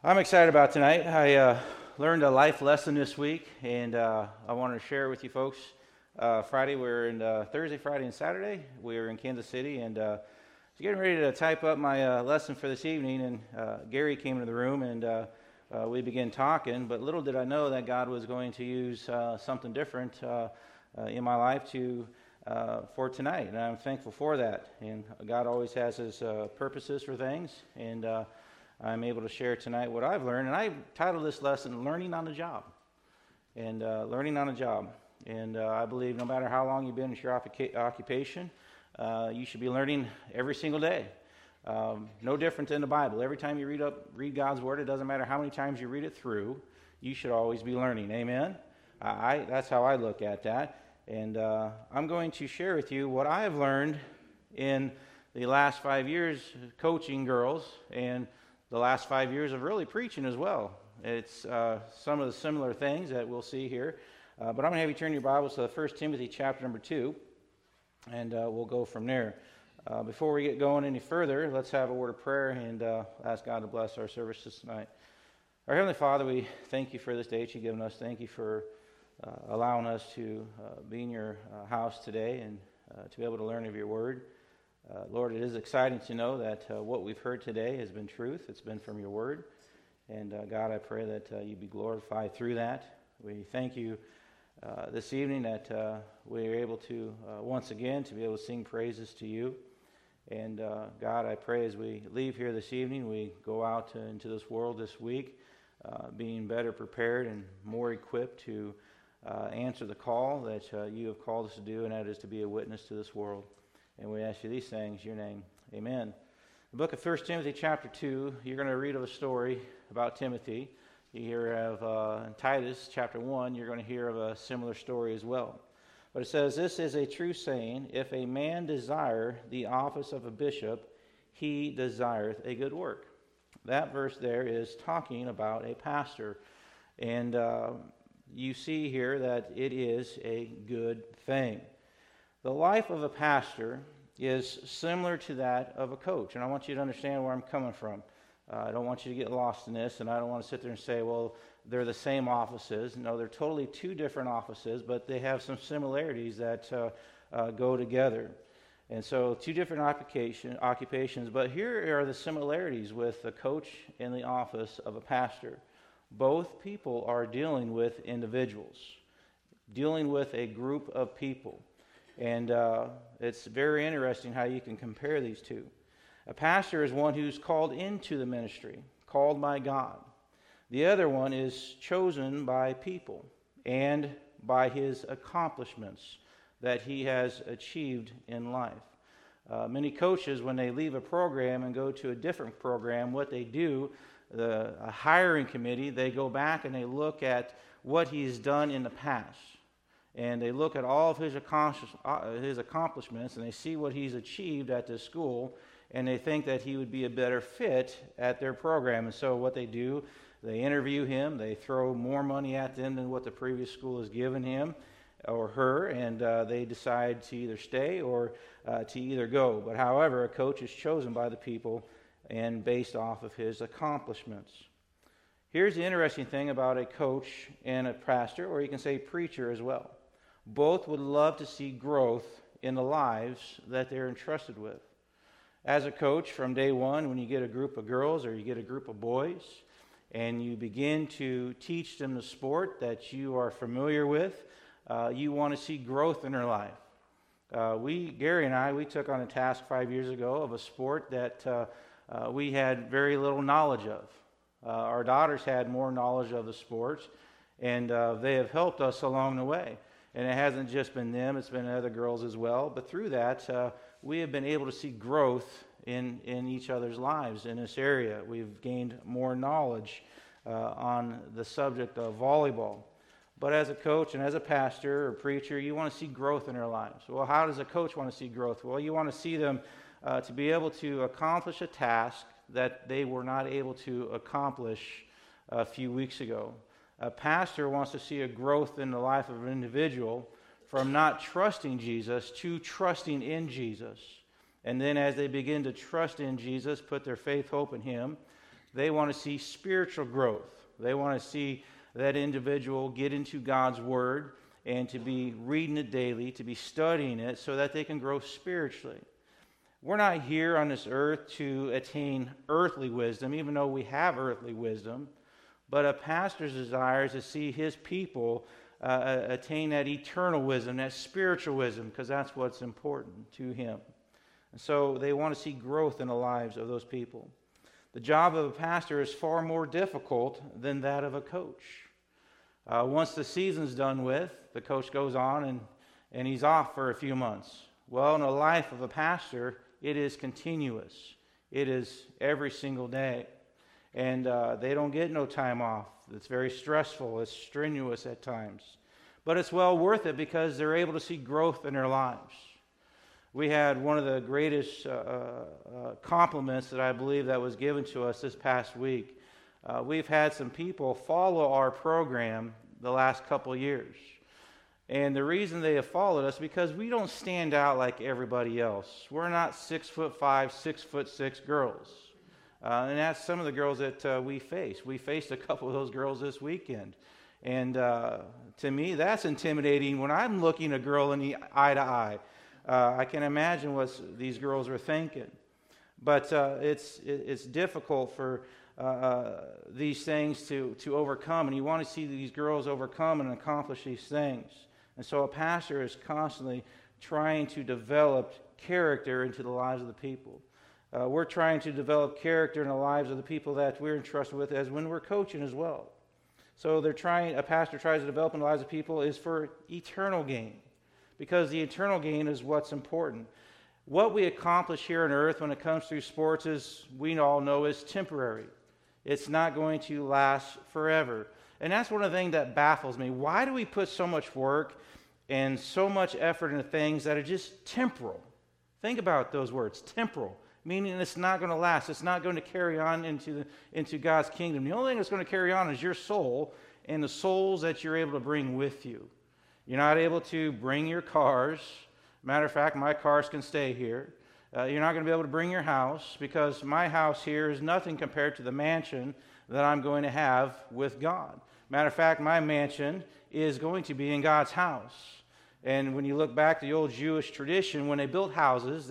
I'm excited about tonight. I learned a life lesson this week, and I wanted to share it with you folks. Friday, Thursday, Friday, and Saturday. We were in Kansas City, and I was getting ready to type up my lesson for this evening, and Gary came into the room, and we began talking. But little did I know that God was going to use something different in my life for tonight, and I'm thankful for that. And God always has His purposes for things, and I'm able to share tonight what I've learned, and I titled this lesson "Learning on the Job." And learning on the job, and I believe no matter how long you've been in your occupation, you should be learning every single day. No different than the Bible. Every time you read God's Word, it doesn't matter how many times you read it through, you should always be learning. Amen. That's how I look at that, and I'm going to share with you what I have learned in the last 5 years coaching girls, and the last 5 years of really preaching as well. It's some of the similar things that we'll see here. But I'm going to have you turn your Bibles to 1 Timothy chapter number 2, and we'll go from there. Before we get going any further, let's have a word of prayer and ask God to bless our services tonight. Our Heavenly Father, we thank you for this day that you've given us. Thank you for allowing us to be in your house today and to be able to learn of your word. Lord, it is exciting to know that what we've heard today has been truth. It's been from your word. And God, I pray that you be glorified through that. We thank you this evening that we are able to, once again, to be able to sing praises to you. And God, I pray as we leave here this evening, we go out into this world this week, being better prepared and more equipped to answer the call that you have called us to do, and that is to be a witness to this world. And we ask you these things in your name. Amen. The book of 1 Timothy chapter 2, you're going to read of a story about Timothy. You hear of in Titus chapter 1, you're going to hear of a similar story as well. But it says, "This is a true saying, if a man desire the office of a bishop, he desireth a good work." That verse there is talking about a pastor. And you see here that it is a good thing. The life of a pastor is similar to that of a coach. And I want you to understand where I'm coming from. I don't want you to get lost in this, and I don't want to sit there and say, well, they're the same offices. No, they're totally two different offices, but they have some similarities that go together. And so two different occupations, but here are the similarities with the coach and the office of a pastor. Both people are dealing with individuals, dealing with a group of people. And it's very interesting how you can compare these two. A pastor is one who's called into the ministry, called by God. The other one is chosen by people and by his accomplishments that he has achieved in life. Many coaches, when they leave a program and go to a different program, what they do, a hiring committee, they go back and they look at what he's done in the past. And they look at all of his accomplishments, and they see what he's achieved at this school, and they think that he would be a better fit at their program. And so what they do, they interview him, they throw more money at them than what the previous school has given him or her, and they decide to either stay or to either go. But however, a coach is chosen by the people and based off of his accomplishments. Here's the interesting thing about a coach and a pastor, or you can say preacher as well. Both would love to see growth in the lives that they're entrusted with. As a coach, from day one, when you get a group of girls or you get a group of boys, and you begin to teach them the sport that you are familiar with, you want to see growth in their life. Gary and I took on a task 5 years ago of a sport that we had very little knowledge of. Our daughters had more knowledge of the sport, and they have helped us along the way. And it hasn't just been them, it's been other girls as well. But through that, we have been able to see growth in each other's lives in this area. We've gained more knowledge on the subject of volleyball. But as a coach and as a pastor or preacher, you want to see growth in their lives. Well, how does a coach want to see growth? Well, you want to see them to be able to accomplish a task that they were not able to accomplish a few weeks ago. A pastor wants to see a growth in the life of an individual from not trusting Jesus to trusting in Jesus. And then as they begin to trust in Jesus, put their faith, hope in Him, They want to see spiritual growth. They want to see that individual get into God's Word and to be reading it daily, to be studying it so that they can grow spiritually. We're not here on this earth to attain earthly wisdom, even though we have earthly wisdom, but a pastor's desire is to see his people attain that eternal wisdom, that spiritual wisdom, because that's what's important to him. And so they want to see growth in the lives of those people. The job of a pastor is far more difficult than that of a coach. Once the season's done with, the coach goes on and he's off for a few months. Well, in the life of a pastor, it is continuous. It is every single day. And they don't get no time off. It's very stressful. It's strenuous at times. But it's well worth it because they're able to see growth in their lives. We had one of the greatest compliments that I believe that was given to us this past week. We've had some people follow our program the last couple years. And the reason they have followed us because we don't stand out like everybody else. We're not 6'5", 6'6" girls. And that's some of the girls that we face. We faced a couple of those girls this weekend. And to me, that's intimidating when I'm looking a girl in the eye to eye. I can imagine what these girls are thinking. But it's difficult for these things to overcome. And you want to see these girls overcome and accomplish these things. And so a pastor is constantly trying to develop character into the lives of the people. We're trying to develop character in the lives of the people that we're entrusted with as when we're coaching as well. So a pastor tries to develop in the lives of people is for eternal gain. Because the eternal gain is what's important. What we accomplish here on earth when it comes through sports is, we all know, is temporary. It's not going to last forever. And that's one of the things that baffles me. Why do we put so much work and so much effort into things that are just temporal? Think about those words, temporal, meaning it's not going to last. It's not going to carry on into God's kingdom. The only thing that's going to carry on is your soul and the souls that you're able to bring with you. You're not able to bring your cars. Matter of fact, my cars can stay here. You're not going to be able to bring your house because my house here is nothing compared to the mansion that I'm going to have with God. Matter of fact, my mansion is going to be in God's house. And when you look back to the old Jewish tradition, when they built houses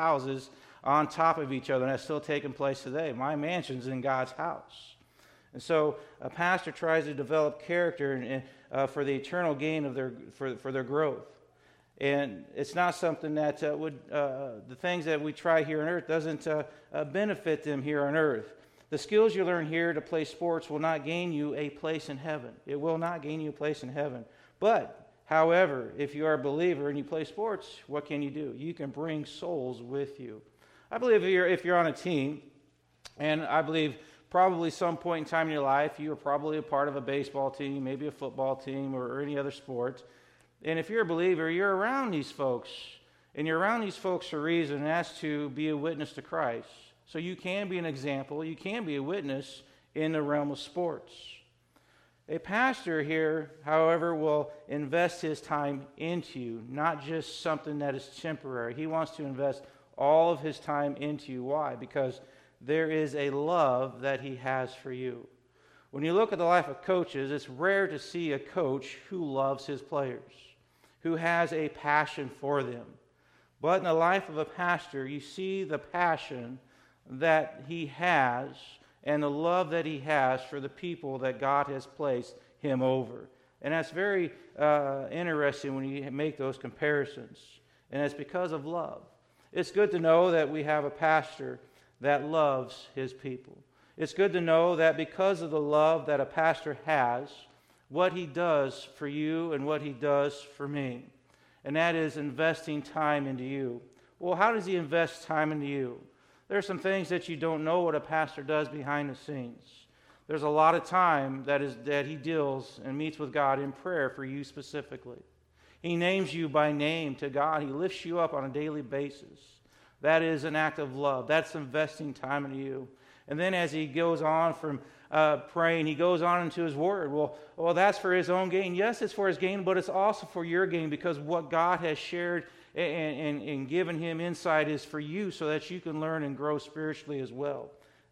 on top of each other, and that's still taking place today. My mansion's in God's house. And so a pastor tries to develop character for the eternal gain of for their growth. And it's not something that the things that we try here on earth doesn't benefit them here on earth. The skills you learn here to play sports will not gain you a place in heaven. It will not gain you a place in heaven. But, however, if you are a believer and you play sports, what can you do? You can bring souls with you. I believe if you're on a team, and I believe probably some point in time in your life, you are probably a part of a baseball team, maybe a football team, or any other sport. And if you're a believer, you're around these folks. And you're around these folks for a reason, and that's to be a witness to Christ. So you can be an example, you can be a witness in the realm of sports. A pastor here, however, will invest his time into you, not just something that is temporary. He wants to invest all of his time into you. Why? Because there is a love that he has for you. When you look at the life of coaches, it's rare to see a coach who loves his players, who has a passion for them. But in the life of a pastor, you see the passion that he has and the love that he has for the people that God has placed him over. And that's very interesting when you make those comparisons. And it's because of love. It's good to know that we have a pastor that loves his people. It's good to know that because of the love that a pastor has, what he does for you and what he does for me. And that is investing time into you. Well, how does he invest time into you? There are some things that you don't know what a pastor does behind the scenes. There's a lot of time that he deals and meets with God in prayer for you specifically. He names you by name to God. He lifts you up on a daily basis. That is an act of love. That's investing time into you. And then as he goes on from praying, he goes on into his word. Well, that's for his own gain. Yes, it's for his gain, but it's also for your gain because what God has shared and given him insight is for you so that you can learn and grow spiritually as well.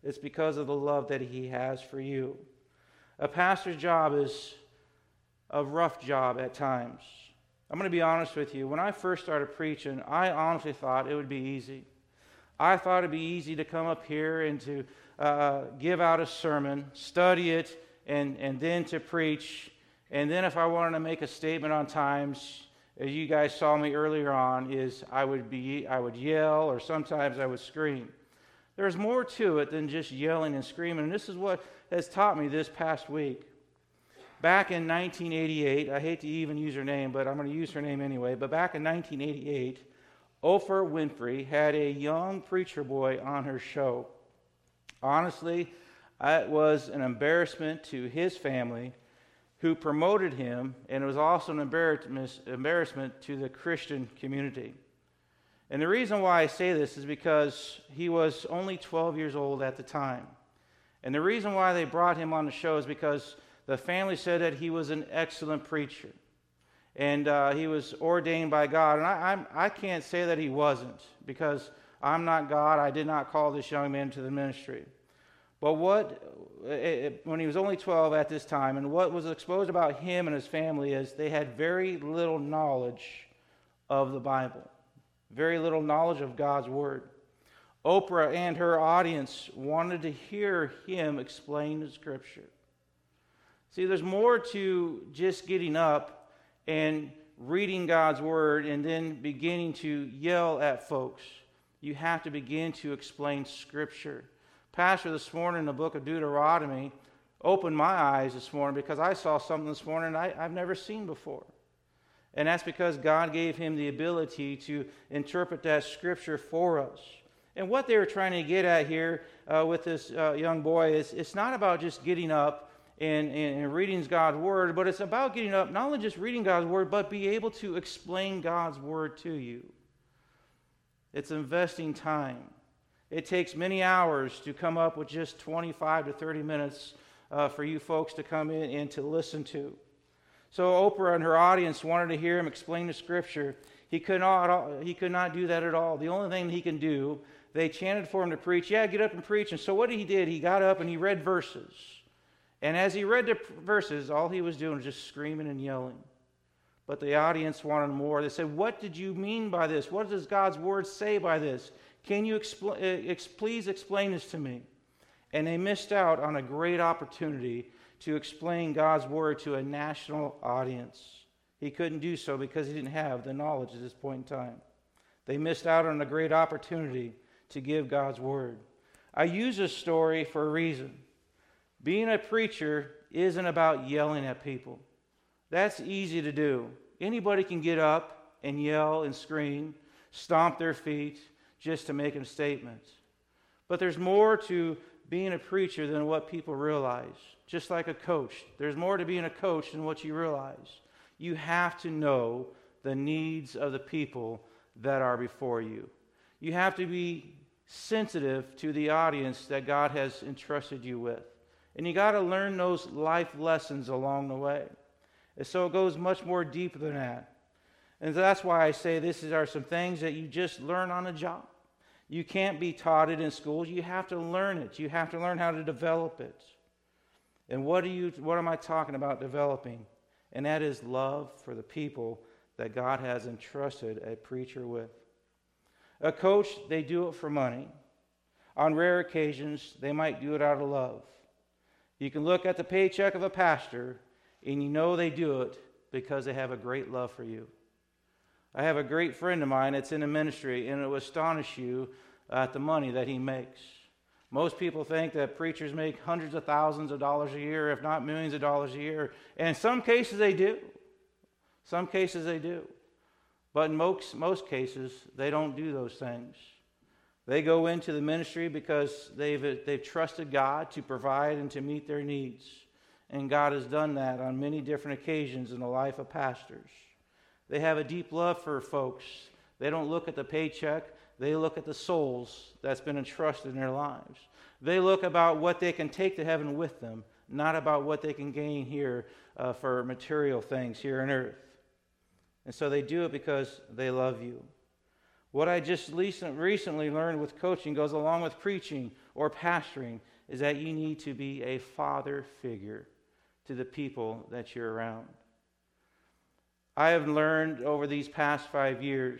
It's because of the love that he has for you. A pastor's job is a rough job at times. I'm going to be honest with you. When I first started preaching, I honestly thought it would be easy. I thought it'd be easy to come up here and to give out a sermon, study it, and then to preach. And then if I wanted to make a statement on times, as you guys saw me earlier on, is I would yell, or sometimes I would scream. There's more to it than just yelling and screaming. And this is what has taught me this past week. Back in 1988, I hate to even use her name, but I'm going to use her name anyway. But back in 1988, Oprah Winfrey had a young preacher boy on her show. Honestly, it was an embarrassment to his family, who promoted him, and it was also an embarrassment to the Christian community. And the reason why I say this is because he was only 12 years old at the time. And the reason why they brought him on the show is because the family said that he was an excellent preacher. And he was ordained by God. And I can't say that he wasn't, because I'm not God. I did not call this young man to the ministry. But when he was only 12 at this time, and what was exposed about him and his family is they had very little knowledge of the Bible, very little knowledge of God's Word. Oprah and her audience wanted to hear him explain the Scripture. See, there's more to just getting up and reading God's Word and then beginning to yell at folks. You have to begin to explain Scripture. Pastor this morning in the book of Deuteronomy opened my eyes this morning, because I saw something this morning I've never seen before. And that's because God gave him the ability to interpret that Scripture for us. And what they were trying to get at here with this young boy is it's not about just getting up and reading God's Word, but it's about getting up, not only just reading God's Word, but be able to explain God's Word to you. It's investing time. It takes many hours to come up with just 25 to 30 minutes for you folks to come in and to listen to. So Oprah and her audience wanted to hear him explain the Scripture. He could not do that at all. The only thing he can do, they chanted for him to preach. Yeah, get up and preach. And so what he did, he got up and he read verses. And as he read the verses, all he was doing was just screaming and yelling. But the audience wanted more. They said, "What did you mean by this? What does God's Word say by this? Can you please explain this to me?" And they missed out on a great opportunity to explain God's Word to a national audience. He couldn't do so because he didn't have the knowledge at this point in time. They missed out on a great opportunity to give God's Word. I use this story for a reason. Being a preacher isn't about yelling at people. That's easy to do. Anybody can get up and yell and scream, stomp their feet, just to make a statement. But there's more to being a preacher than what people realize. Just like a coach. There's more to being a coach than what you realize. You have to know the needs of the people that are before you. You have to be sensitive to the audience that God has entrusted you with. And you got to learn those life lessons along the way. And so it goes much more deep than that. And that's why I say are some things that you just learn on the job. You can't be taught it in schools. You have to learn it. You have to learn how to develop it. And what am I talking about developing? And that is love for the people that God has entrusted a preacher with. A coach, they do it for money. On rare occasions, they might do it out of love. You can look at the paycheck of a pastor, and you know they do it because they have a great love for you. I have a great friend of mine that's in the ministry, and it will astonish you at the money that he makes. Most people think that preachers make hundreds of thousands of dollars a year, if not millions of dollars a year. And in some cases they do. Some cases they do. But in most cases, they don't do those things. They go into the ministry because they've trusted God to provide and to meet their needs. And God has done that on many different occasions in the life of pastors. They have a deep love for folks. They don't look at the paycheck. They look at the souls that's been entrusted in their lives. They look about what they can take to heaven with them, not about what they can gain here for material things here on earth. And so they do it because they love you. What I just recently learned with coaching goes along with preaching or pastoring is that you need to be a father figure to the people that you're around. I have learned over these past 5 years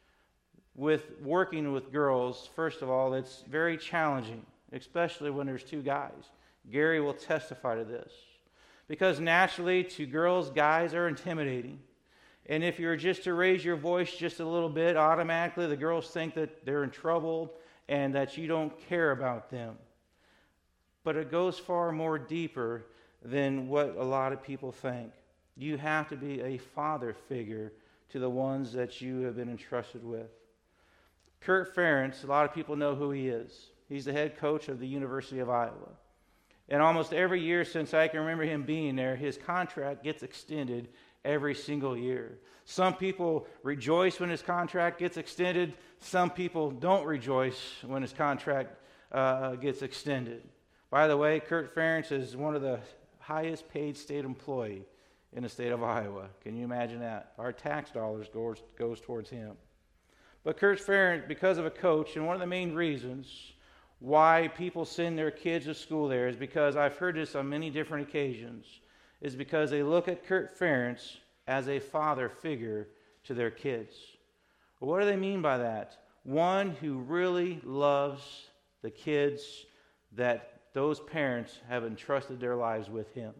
with working with girls, first of all, it's very challenging, especially when there's two guys. Gary will testify to this. Because naturally, to girls, guys are intimidating. And if you're just to raise your voice just a little bit, automatically the girls think that they're in trouble and that you don't care about them. But it goes far more deeper than what a lot of people think. You have to be a father figure to the ones that you have been entrusted with. Kurt Ferentz, a lot of people know who he is. He's the head coach of the University of Iowa. And almost every year since I can remember him being there, his contract gets extended every single year. Some people rejoice when his contract gets extended. Some people don't rejoice when his contract gets extended. By the way, Kurt Ferentz is one of the highest paid state employee in the state of Iowa. Can you imagine that? Our tax dollars goes towards him. But Kurt Ferentz, because of a coach, and one of the main reasons why people send their kids to school there is because I've heard this on many different occasions, is because they look at Kurt Ferentz as a father figure to their kids. Well, what do they mean by that? One who really loves the kids that those parents have entrusted their lives with him.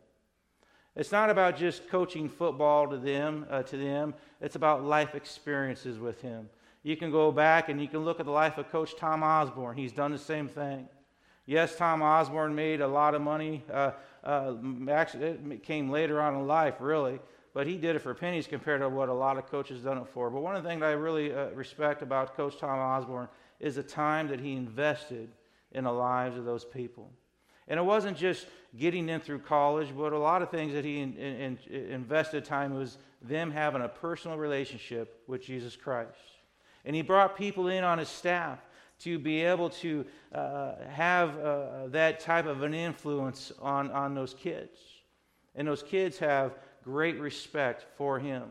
It's not about just coaching football to them. It's about life experiences with him. You can go back and you can look at the life of Coach Tom Osborne. He's done the same thing. Yes, Tom Osborne made a lot of money. Actually, it came later on in life, really. But he did it for pennies compared to what a lot of coaches done it for. But one of the things that I really respect about Coach Tom Osborne is the time that he invested in the lives of those people. And it wasn't just getting them through college, but a lot of things that he invested time was them having a personal relationship with Jesus Christ. And he brought people in on his staff to be able to have that type of an influence on those kids. And those kids have great respect for him.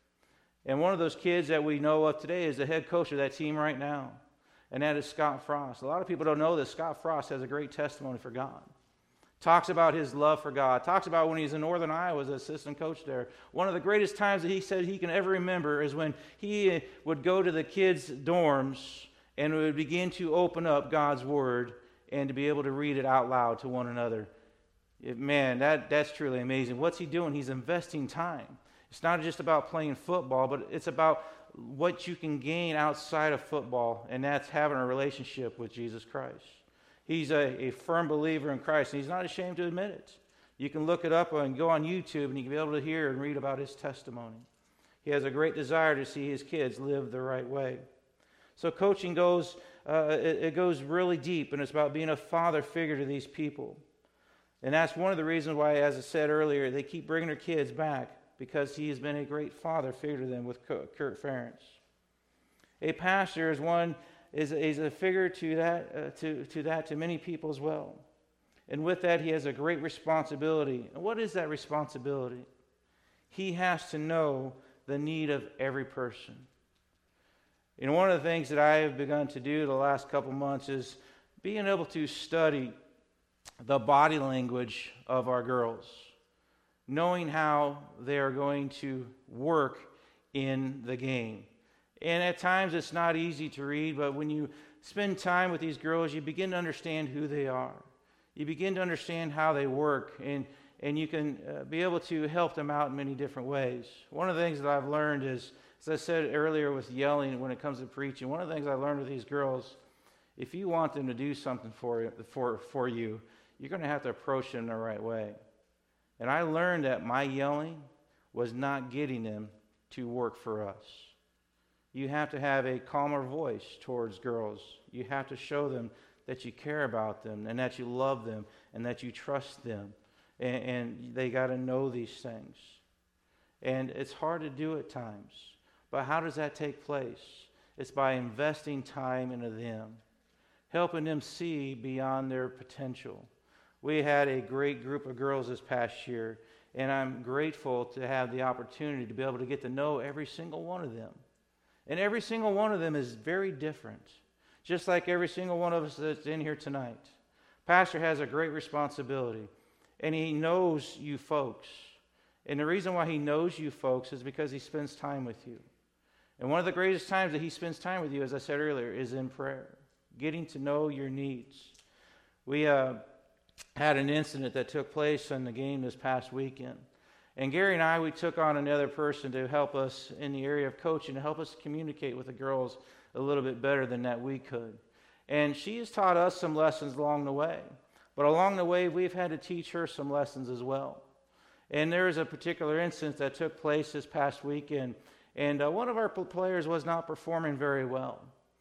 And one of those kids that we know of today is the head coach of that team right now. And that is Scott Frost. A lot of people don't know that Scott Frost has a great testimony for God. Talks about his love for God. Talks about when he's in Northern Iowa as an assistant coach there. One of the greatest times that he said he can ever remember is when he would go to the kids' dorms and would begin to open up God's Word and to be able to read it out loud to one another. Man, that's truly amazing. What's he doing? He's investing time. It's not just about playing football, but it's about what you can gain outside of football, and that's having a relationship with Jesus Christ. He's a firm believer in Christ, and he's not ashamed to admit it. You can look it up and go on YouTube, and you can be able to hear and read about his testimony. He has a great desire to see his kids live the right way. So coaching goes really deep, and it's about being a father figure to these people. And that's one of the reasons why, as I said earlier, they keep bringing their kids back, because he has been a great father figure to them with Kurt Ferentz. A pastor is a figure to that to many people as well. And with that, he has a great responsibility. And what is that responsibility? He has to know the need of every person. You know, one of the things that I have begun to do the last couple months is being able to study the body language of our girls, knowing how they are going to work in the game. And at times it's not easy to read, but when you spend time with these girls, you begin to understand who they are. You begin to understand how they work, and you can be able to help them out in many different ways. One of the things that I've learned is, as I said earlier with yelling when it comes to preaching, one of the things I learned with these girls, if you want them to do something for you, you're going to have to approach them the right way. And I learned that my yelling was not getting them to work for us. You have to have a calmer voice towards girls. You have to show them that you care about them and that you love them and that you trust them. And they got to know these things. And it's hard to do at times. But how does that take place? It's by investing time into them, helping them see beyond their potential. We had a great group of girls this past year, and I'm grateful to have the opportunity to be able to get to know every single one of them. And every single one of them is very different, just like every single one of us that's in here tonight. Pastor has a great responsibility, and he knows you folks. And the reason why he knows you folks is because he spends time with you. And one of the greatest times that he spends time with you, as I said earlier, is in prayer, getting to know your needs. We had an incident that took place in the game this past weekend. And Gary and I, we took on another person to help us in the area of coaching, to help us communicate with the girls a little bit better than that we could. And she has taught us some lessons along the way. But along the way, we've had to teach her some lessons as well. And there is a particular instance that took place this past weekend. And one of our players was not performing very well.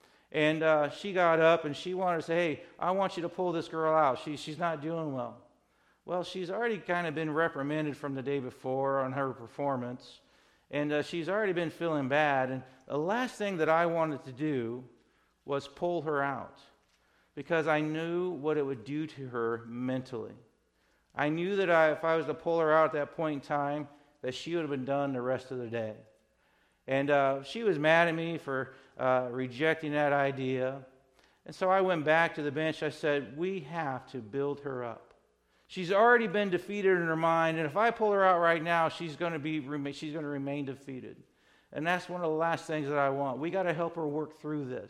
And she got up and she wanted to say, hey, I want you to pull this girl out. She's not doing well. Well, she's already kind of been reprimanded from the day before on her performance. And she's already been feeling bad. And the last thing that I wanted to do was pull her out, because I knew what it would do to her mentally. I knew that if I was to pull her out at that point in time, that she would have been done the rest of the day. And she was mad at me for rejecting that idea. And so I went back to the bench. I said, we have to build her up. She's already been defeated in her mind, and if I pull her out right now, she's going to remain defeated. And that's one of the last things that I want. We got to help her work through this.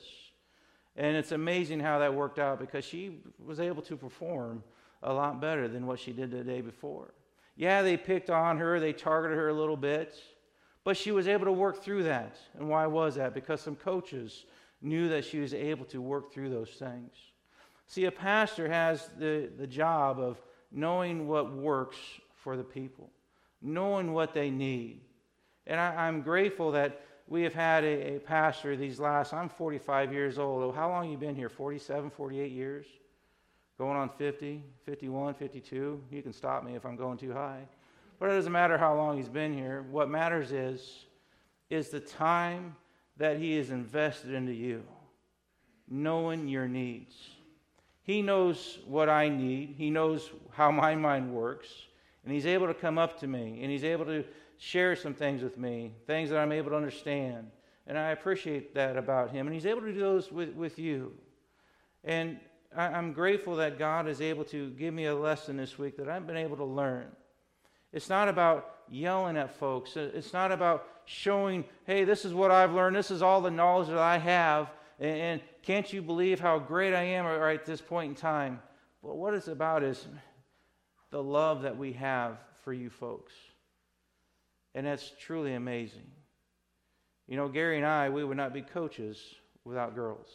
And it's amazing how that worked out, because she was able to perform a lot better than what she did the day before. Yeah, they picked on her, they targeted her a little bit, but she was able to work through that. And why was that? Because some coaches knew that she was able to work through those things. See, a pastor has the job of knowing what works for the people, knowing what they need. And I'm grateful that we have had a pastor I'm 45 years old. How long have you been here? 47, 48 years? Going on 50, 51, 52? You can stop me if I'm going too high. But it doesn't matter how long he's been here. What matters is the time that he has invested into you, knowing your needs. He knows what I need. He knows how my mind works. And he's able to come up to me, and he's able to share some things with me, things that I'm able to understand. And I appreciate that about him. And he's able to do those with you. And I'm grateful that God is able to give me a lesson this week that I've been able to learn. It's not about yelling at folks. It's not about showing, hey, this is what I've learned. This is all the knowledge that I have. And can't you believe how great I am right at this point in time? But what it's about is the love that we have for you folks. And that's truly amazing. You know, Gary and I, we would not be coaches without girls.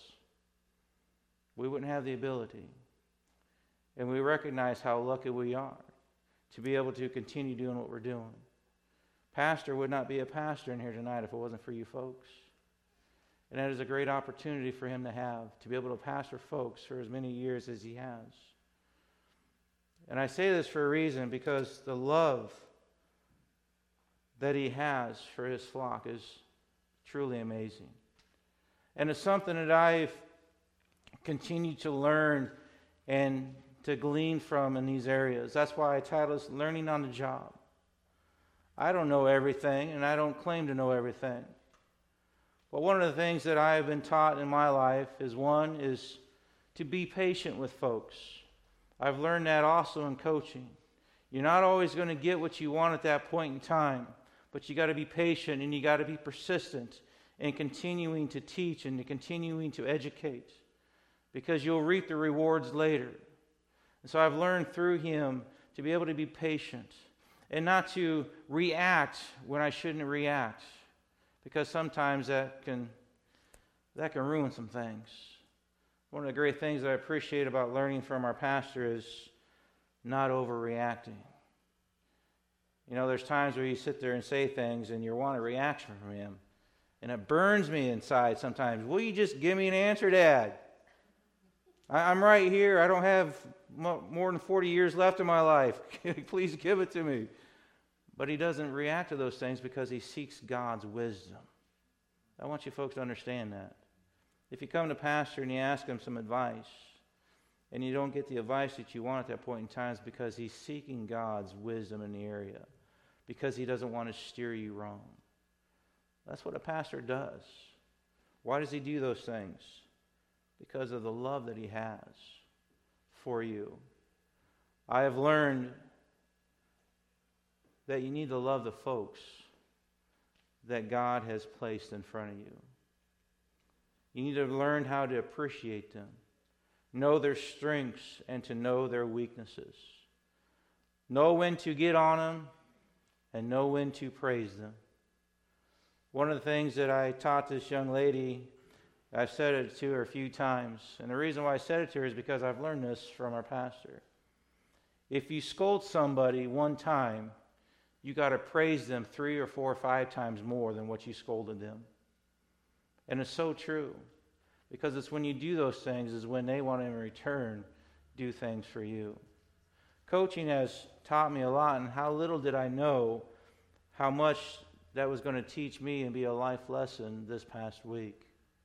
We wouldn't have the ability. And we recognize how lucky we are to be able to continue doing what we're doing. Pastor would not be a pastor in here tonight if it wasn't for you folks. And that is a great opportunity for him to be able to pastor folks for as many years as he has. And I say this for a reason, because the love that he has for his flock is truly amazing. And it's something that I've continued to learn and to glean from in these areas. That's why I titled this Learning on the Job. I don't know everything, and I don't claim to know everything. But one of the things that I have been taught in my life is to be patient with folks. I've learned that also in coaching. You're not always going to get what you want at that point in time, but you got to be patient, and you got to be persistent in continuing to teach and continuing to educate, because you'll reap the rewards later. And so I've learned through him to be able to be patient and not to react when I shouldn't react, because sometimes that can ruin some things. One of the great things that I appreciate about learning from our pastor is not overreacting. You know, there's times where you sit there and say things and you want a reaction from him, and it burns me inside sometimes. Will you just give me an answer, Dad? I'm right here. I don't have more than 40 years left in my life. Please give it to me. But he doesn't react to those things because he seeks God's wisdom. I want you folks to understand that. If you come to pastor and you ask him some advice, and you don't get the advice that you want at that point in time, it's because he's seeking God's wisdom in the area, because he doesn't want to steer you wrong. That's what a pastor does. Why does he do those things? Because of the love that he has for you. I have learned that you need to love the folks that God has placed in front of you. You need to learn how to appreciate them, know their strengths, and to know their weaknesses. Know when to get on them and know when to praise them. One of the things that I taught this young lady, I've said it to her a few times, and the reason why I said it to her is because I've learned this from our pastor. If you scold somebody one time, you got to praise them 3 or 4 or 5 times more than what you scolded them. And it's so true, because it's when you do those things is when they want to in return do things for you. Coaching has taught me a lot, and how little did I know how much that was going to teach me and be a life lesson this past week.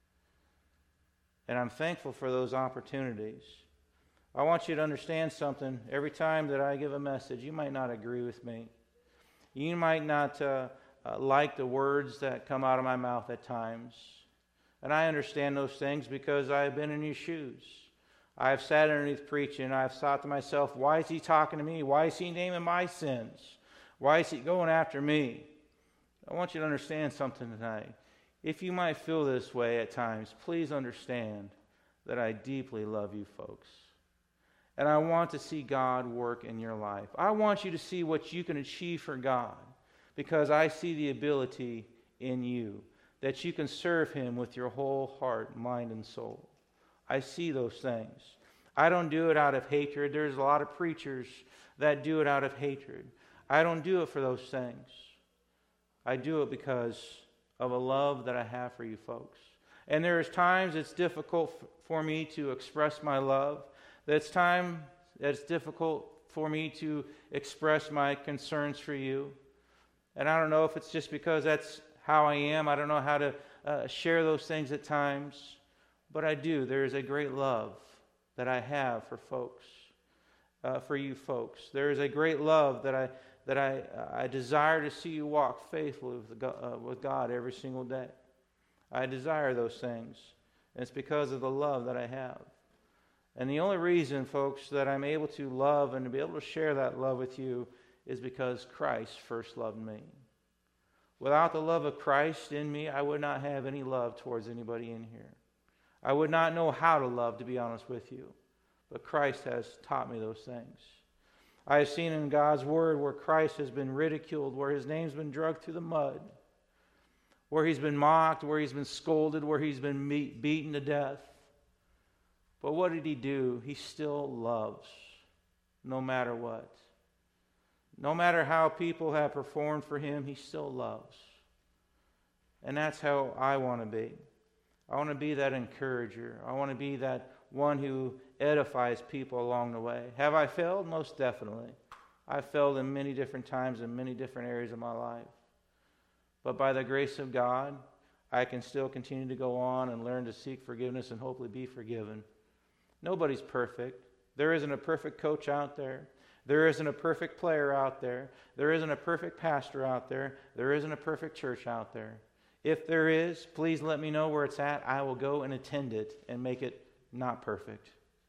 And I'm thankful for those opportunities. I want you to understand something. Every time that I give a message, you might not agree with me. You might not like the words that come out of my mouth at times. And I understand those things because I've been in your shoes. I've sat underneath preaching, and I've thought to myself, why is he talking to me? Why is he naming my sins? Why is he going after me? I want you to understand something tonight. If you might feel this way at times, please understand that I deeply love you folks. And I want to see God work in your life. I want you to see what you can achieve for God, because I see the ability in you that you can serve him with your whole heart, mind, and soul. I see those things. I don't do it out of hatred. There's a lot of preachers that do it out of hatred. I don't do it for those things. I do it because of a love that I have for you folks. And there's times it's difficult for me to express my love. There's time that's difficult for me to express my concerns for you. And I don't know if it's just because that's how I am. I don't know how to share those things at times. But I do. There is a great love that I have for folks, for you folks. There is a great love that I desire to see you walk faithfully with God every single day. I desire those things. And it's because of the love that I have. And the only reason, folks, that I'm able to love and to be able to share that love with you is because Christ first loved me. Without the love of Christ in me, I would not have any love towards anybody in here. I would not know how to love, to be honest with you. But Christ has taught me those things. I have seen in God's Word where Christ has been ridiculed, where his name's been dragged through the mud, where he's been mocked, where he's been scolded, where he's been beaten to death. But what did he do? He still loves, no matter what. No matter how people have performed for him, he still loves. And that's how I want to be. I want to be that encourager. I want to be that one who edifies people along the way. Have I failed? Most definitely. I've failed in many different times in many different areas of my life. But by the grace of God, I can still continue to go on and learn to seek forgiveness and hopefully be forgiven. Nobody's perfect. There isn't a perfect coach out there. There isn't a perfect player out there. There isn't a perfect pastor out there. There isn't a perfect church out there. If there is, please let me know where it's at. I will go and attend it and make it not perfect.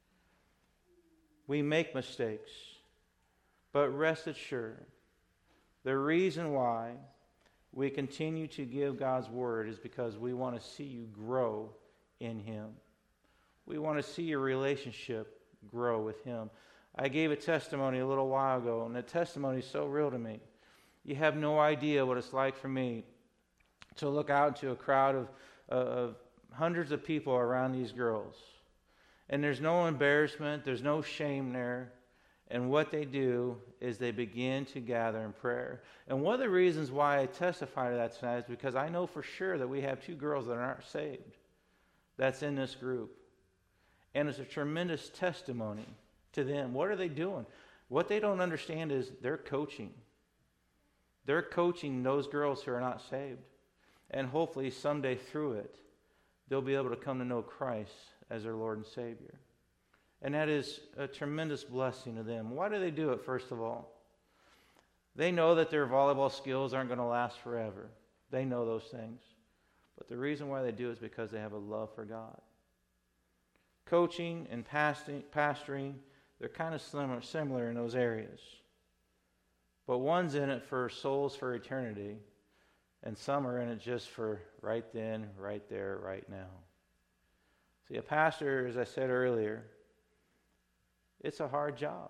We make mistakes, but rest assured, the reason why we continue to give God's word is because we want to see you grow in him. We want to see your relationship grow with him. I gave a testimony a little while ago, and the testimony is so real to me. You have no idea what it's like for me to look out into a crowd of hundreds of people around these girls. And there's no embarrassment, there's no shame there. And what they do is they begin to gather in prayer. And one of the reasons why I testify to that tonight is because I know for sure that we have 2 girls that aren't saved that's in this group. And it's a tremendous testimony to them. What are they doing? What they don't understand is they're coaching. They're coaching those girls who are not saved. And hopefully someday through it, they'll be able to come to know Christ as their Lord and Savior. And that is a tremendous blessing to them. Why do they do it, first of all? They know that their volleyball skills aren't going to last forever. They know those things. But the reason why they do is because they have a love for God. Coaching and pastoring, they're kind of similar in those areas. But one's in it for souls for eternity, and some are in it just for right then, right there, right now. See, a pastor, as I said earlier, it's a hard job.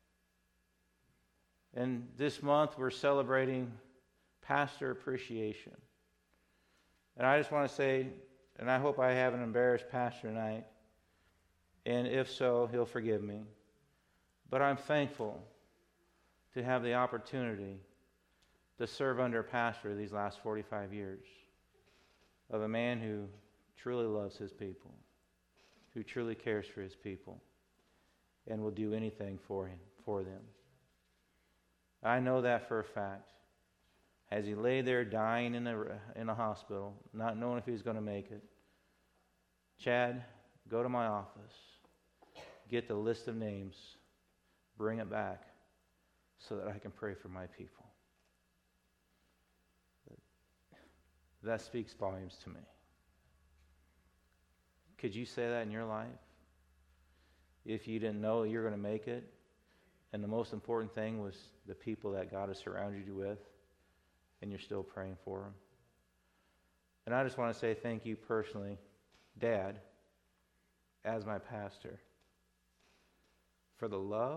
And this month we're celebrating Pastor Appreciation. And I just want to say, and I hope I haven't embarrassed Pastor tonight, and if so, he'll forgive me. But I'm thankful to have the opportunity to serve under a pastor these last 45 years of a man who truly loves his people, who truly cares for his people, and will do anything for them. I know that for a fact. As he lay there dying in a hospital, not knowing if he was going to make it, Chad, go to my office, get the list of names, bring it back so that I can pray for my people. That speaks volumes to me. Could you say that in your life? If you didn't know you're going to make it, and the most important thing was the people that God has surrounded you with, and you're still praying for them. And I just want to say thank you personally, Dad, as my pastor, for the love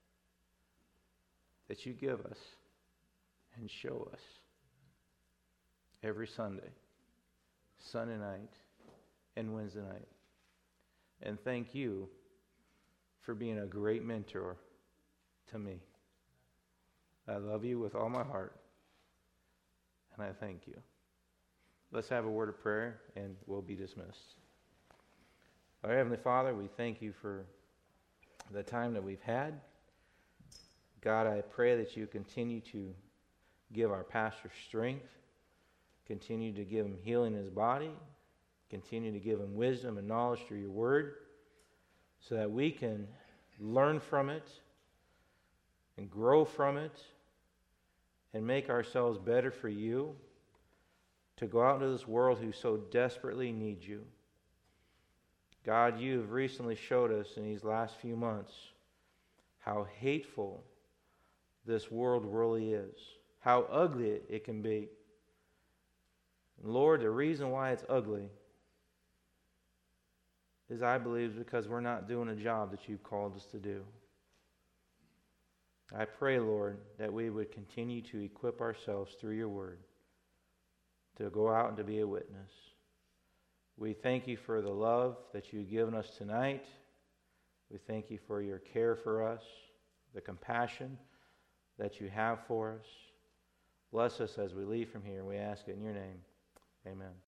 that you give us and show us every Sunday night, and Wednesday night. And thank you for being a great mentor to me. I love you with all my heart, and I thank you. Let's have a word of prayer, and we'll be dismissed. Our Heavenly Father, we thank you for the time that we've had. God, I pray that you continue to give our pastor strength, continue to give him healing in his body, continue to give him wisdom and knowledge through your word, so that we can learn from it and grow from it and make ourselves better for you, to go out into this world who so desperately needs you. God, you have recently showed us in these last few months how hateful this world really is, how ugly it can be. And Lord, the reason why it's ugly is, I believe, because we're not doing a job that you've called us to do. I pray, Lord, that we would continue to equip ourselves through your word to go out and to be a witness. We thank you for the love that you've given us tonight. We thank you for your care for us, the compassion that you have for us. Bless us as we leave from here. We ask it in your name. Amen.